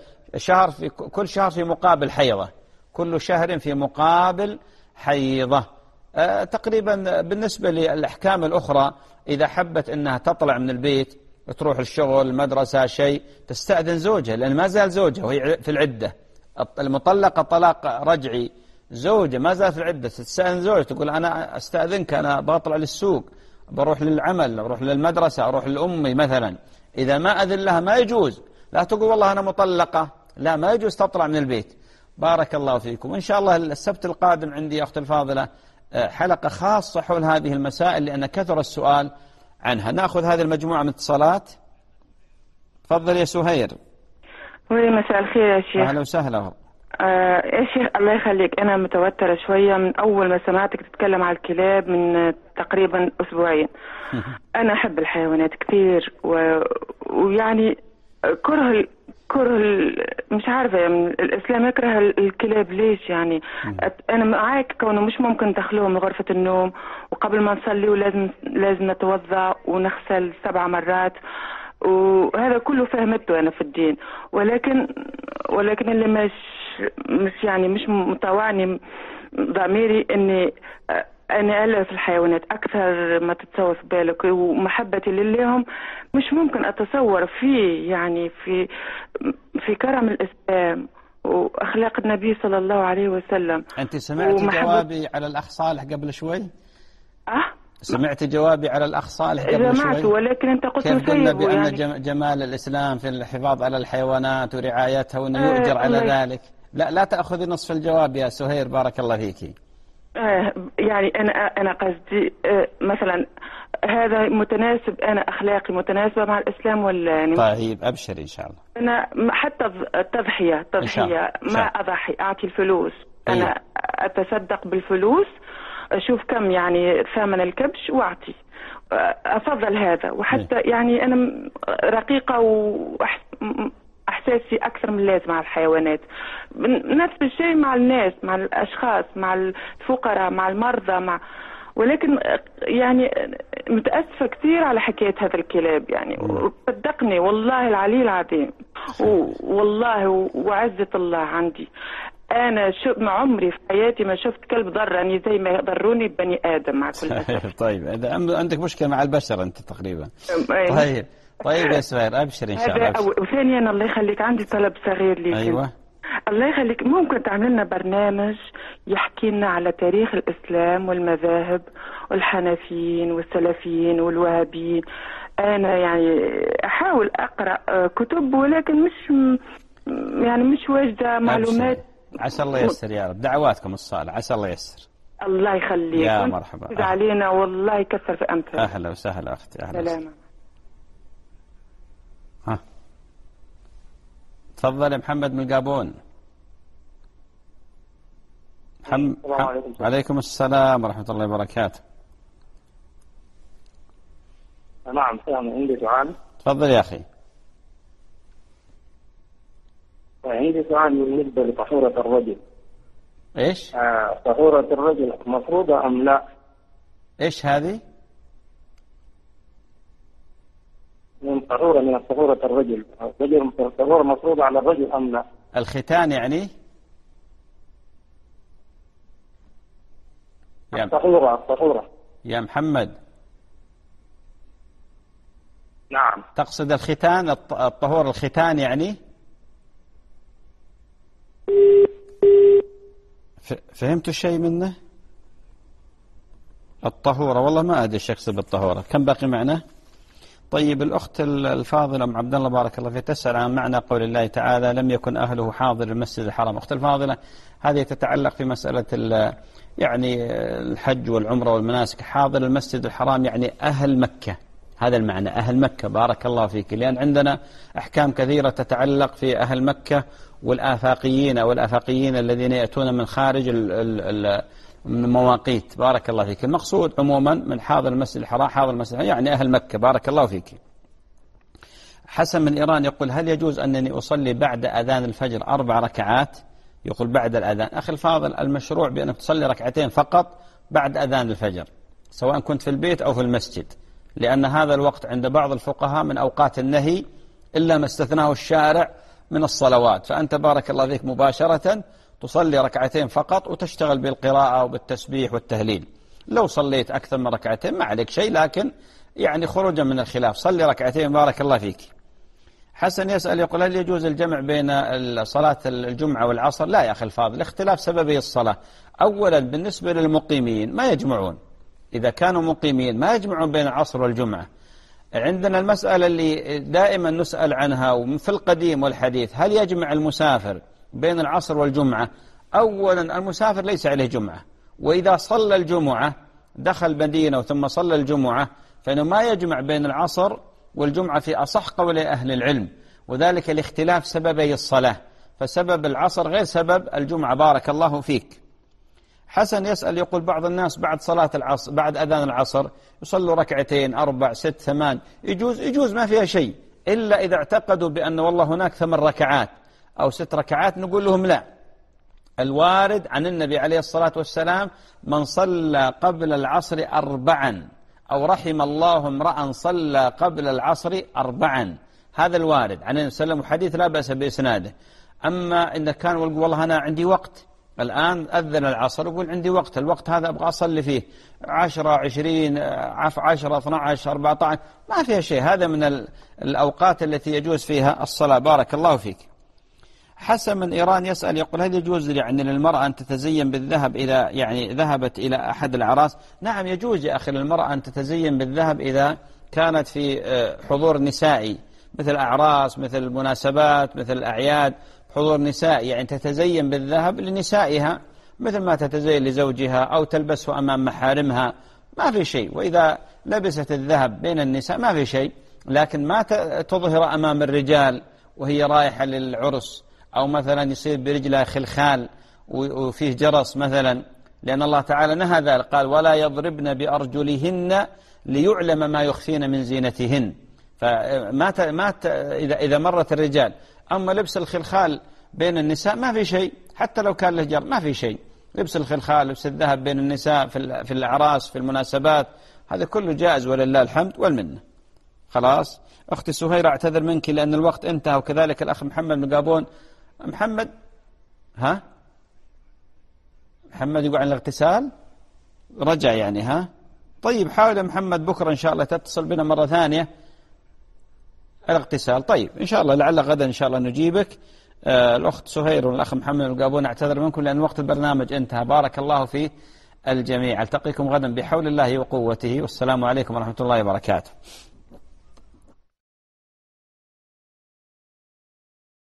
شهر في مقابل حيضة، كل شهر في مقابل حيضة. تقريبا بالنسبة للأحكام الأخرى إذا حبت أنها تطلع من البيت تروح الشغل المدرسة شيء تستأذن زوجها، لأن ما زال زوجها وهي في العدة. المطلقة طلاق رجعي، زوجة ما زال في العدة تستأذن زوجها، تقول أنا أستأذنك، أنا بطلع للسوق، بروح للعمل، بروح للمدرسة، أروح لأمي مثلا. إذا ما أذن لها ما يجوز، لا تقول والله أنا مطلقة، لا، ما يجوز تطلع من البيت. بارك الله فيكم. إن شاء الله السبت القادم عندي يا أختي الفاضلة حلقة خاصة حول هذه المسائل، لأن كثر السؤال عنها. نأخذ هذه المجموعة من اتصالات. تفضل يا سهير. مساء الخير يا شيخ. أهلا وسهلا. يا شيخ الله يخليك، أنا متوترة شوية من أول ما سمعتك تتكلم على الكلاب من تقريبا أسبوعين. أنا أحب الحيوانات كثير، ويعني كره مش عارفة، يعني الإسلام يكره الكلاب ليش؟ يعني أنا معاك كونه مش ممكن دخلهم غرفة النوم، وقبل ما نصلي لازم نتوضأ ونغسل 7 مرات، وهذا كله فهمته أنا في الدين. ولكن اللي مش مطوعني ضميري إني أنا ألف الحيوانات أكثر ما تتصور في بالك، ومحبتي لليهم مش ممكن أتصور فيه، يعني في كرم الإسلام وأخلاق النبي صلى الله عليه وسلم. أنت سمعت جوابي على الأخ صالح قبل شوي؟ سمعت جوابي على الأخ صالح قبل شوي؟ ولكن أنت قلت كيف قلنا بأن يعني جمال الإسلام في الحفاظ على الحيوانات ورعايتها وأنه يؤجر على ذلك. لا تأخذي نصف الجواب يا سهير، بارك الله فيك. يعني أنا قصدي مثلا هذا متناسب، أنا أخلاقي متناسبة مع الإسلام ولا يعني؟ طيب أبشر إن شاء الله. أنا حتى التضحية ما أضحي، أعطي الفلوس. أيوة. أنا أتصدق بالفلوس، أشوف كم يعني ثمن الكبش وأعطي، أفضل هذا. وحتى يعني أنا رقيقة وإحساسي أكثر من اللازم مع الحيوانات. نفس الشيء مع الناس، مع الأشخاص، مع الفقراء، مع المرضى، ولكن يعني متأسفة كثير على حكاية هذا الكلاب يعني. صدقني والله العلي العظيم، والله وعزة الله عندي، أنا مع عمري في حياتي ما شفت كلب ضرني زي ما يضروني بني آدم مع كل أسف. طيب إذا عندك مشكلة مع البشر أنت تقريبا. طيب يا سهير أبشر إن شاء الله. ثانيا الله يخليك عندي طلب صغير ليك. أيوة. الله يخليك، ممكن تعمل لنا برنامج يحكي لنا على تاريخ الإسلام والمذاهب والحنفيين والسلفيين والوهابيين؟ أنا يعني أحاول أقرأ كتب، ولكن مش واجدة معلومات. عسى الله ييسر يا رب، دعواتكم الصالحة، عسى الله ييسر. الله يخليك يا مرحبا. علينا والله يكثر في أمثال. أهلا وسهلا أختي. أهلا وسهلا. تفضل يا محمد من القابون. عليكم السلام ورحمة الله وبركاته. نعم عندي سؤال. تفضل يا أخي. عندي سؤال بالنسبة لطهورة الرجل. إيش؟ طهورة الرجل مفروضة أم لا؟ إيش هذه؟ من طهورة من طهورة الرجل، الطهورة مفروضة على الرجل أم لا؟ الختان يعني؟ الطهورة يا محمد. نعم. تقصد الختان، الطهور الختان يعني؟ فهمتوا شيء منه؟ الطهورة والله ما أدري ايش يقصد بالطهورة. كم باقي معنا؟ طيب الأخت الفاضلة أم عبد الله بارك الله فيك تسأل عن معنى قول الله تعالى لم يكن أهله حاضر المسجد الحرام. أخت الفاضلة هذه تتعلق في مسألة يعني الحج والعمرة والمناسك. حاضر المسجد الحرام يعني أهل مكة، هذا المعنى، أهل مكة. بارك الله فيك. لأن عندنا أحكام كثيرة تتعلق في أهل مكة والآفاقيين الذين يأتون من خارج من المواقيت. بارك الله فيك. المقصود عموما من حاضر المسجد الحرام، حاضر المسجد الحرام يعني أهل مكة. بارك الله فيك. حسن من إيران يقول هل يجوز أنني أصلي بعد أذان الفجر 4 ركعات؟ يقول بعد الأذان. أخي الفاضل، المشروع بأنك تصلي 2 ركعتين فقط بعد أذان الفجر، سواء كنت في البيت أو في المسجد، لأن هذا الوقت عند بعض الفقهاء من أوقات النهي إلا ما استثناه الشارع من الصلوات. فأنت بارك الله فيك مباشرة تصلي 2 ركعتين فقط وتشتغل بالقراءة وبالتسبيح والتهليل. لو صليت أكثر من 2 ركعتين ما عليك شيء، لكن يعني خروجا من الخلاف صلي 2 ركعتين. بارك الله فيك. حسن يسأل يقول هل يجوز الجمع بين صلاة الجمعة والعصر؟ لا يا أخي الفاضل، اختلاف سببي الصلاة. أولا بالنسبة للمقيمين ما يجمعون، إذا كانوا مقيمين ما يجمعون بين العصر والجمعة. عندنا المسألة اللي دائما نسأل عنها وفي القديم والحديث، هل يجمع المسافر بين العصر والجمعة؟ أولا المسافر ليس عليه جمعة، وإذا صلى الجمعة دخل مدينة ثم صلى الجمعة فإنه ما يجمع بين العصر والجمعة في أصح قول أهل العلم، وذلك لاختلاف سببي الصلاة، فسبب العصر غير سبب الجمعة. بارك الله فيك. حسن يسأل يقول بعض الناس بعد صلاة العصر بعد أذان العصر يصلوا 2 ركعتين 4 6 8. يجوز ما فيها شيء، إلا إذا اعتقدوا بأن والله هناك 8 ركعات أو 6 ركعات نقول لهم لا. الوارد عن النبي عليه الصلاة والسلام من صلى قبل العصر 4 أو رحم الله امرأ صلى قبل العصر 4. هذا الوارد عن النبي صلى الله عليه وسلم، وحديث لا بأس بإسناده. أما إن كان والله أنا عندي وقت الآن أذن العصر يقول عندي وقت، الوقت هذا أبغى أصلي فيه 10 20 10 12 14 ما فيها شيء، هذا من الأوقات التي يجوز فيها الصلاة. بارك الله فيك. حسن من إيران يسأل يقول هل يجوز يعني للمرأة أن تتزين بالذهب إذا يعني ذهبت إلى أحد الأعراس؟ نعم يجوز يا أخي للمرأة أن تتزين بالذهب إذا كانت في حضور نسائي، مثل أعراس، مثل مناسبات، مثل الأعياد، حضور نسائي، يعني تتزين بالذهب لنسائها مثل ما تتزين لزوجها أو تلبسه أمام محارمها، ما في شيء. وإذا لبست الذهب بين النساء ما في شيء، لكن ما تظهر أمام الرجال وهي رايحة للعرس، أو مثلا يصير برجلها خلخال وفيه جرس مثلا، لأن الله تعالى نهى ذلك، قال ولا يضربن بأرجلهن ليعلم ما يخفين من زينتهن. إذا مرت الرجال. أما لبس الخلخال بين النساء ما في شيء، حتى لو كان له جر ما في شيء. لبس الخلخال، لبس الذهب بين النساء في الأعراس، في المناسبات، هذا كله جائز ولله الحمد والمنة. خلاص أختي سهيرة أعتذر منك لأن الوقت انتهى، وكذلك الأخ محمد من قابون. محمد محمد يقول عن الاغتسال رجع يعني طيب حاول يا محمد بكرة إن شاء الله تتصل بنا مرة ثانية الاغتسال. طيب إن شاء الله لعل غدا إن شاء الله نجيبك. الأخت سهير والأخ محمد القابون أعتذر منكم لأن وقت البرنامج انتهى. بارك الله في الجميع. ألتقيكم غدا بحول الله وقوته، والسلام عليكم ورحمة الله وبركاته.